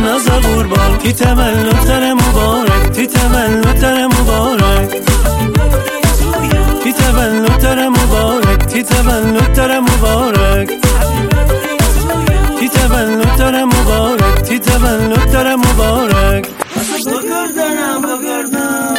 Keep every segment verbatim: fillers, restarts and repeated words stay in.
ناز قربان تی تولد تر مبارک تی تولد تر مبارک تی تولد تر مبارک تی تولد تر مبارک تی تولد تر مبارک تی تولد تر مبارک بگردنم بگردنم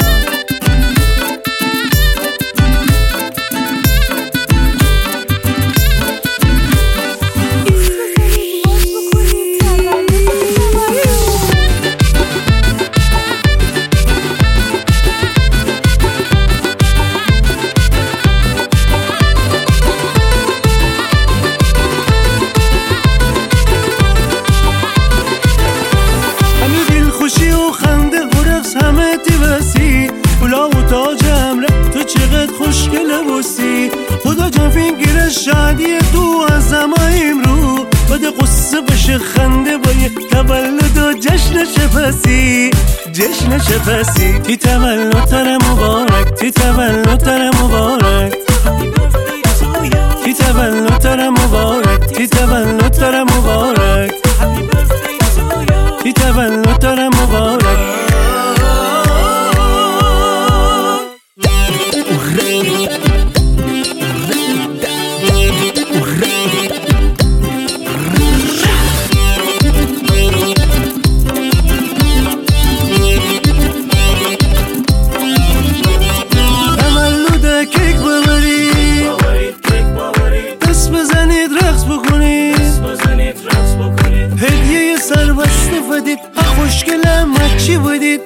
پولا و تاج امره تو چقدر خوشگله بوسی خدا جان فکر شادی تو از همه امرو بده قصه بشه خنده با یه تولد و جشن شپسی جشن شپسی تی تولد تر مبارک تی تولد تر مبارک تی تولد تر مبارک تی تولد تر مبارک تی تولد تر مبارک هدیه سربسته بدید خوشگلم چی بدید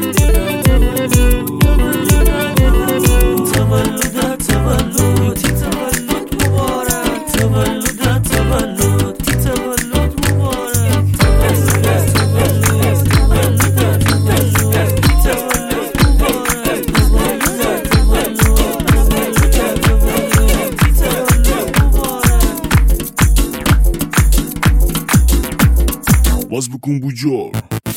تولد تولد تی تولد مبارک تولد تولد تی تولد مبارک باز بکن بوجار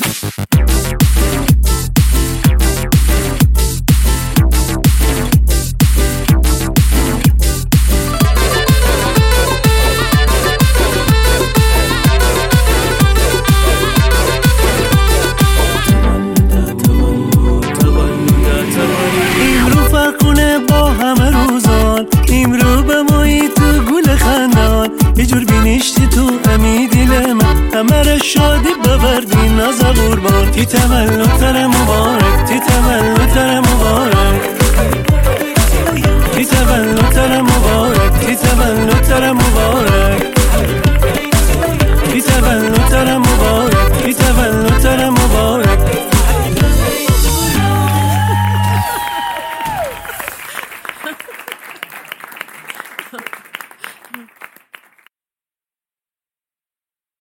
امرو فرق کنه با همه روزان امرو به مایی تو گل خندان یه جور بینشتی تو همی دل من همه را شادی ببردی ناز قربان تی تولد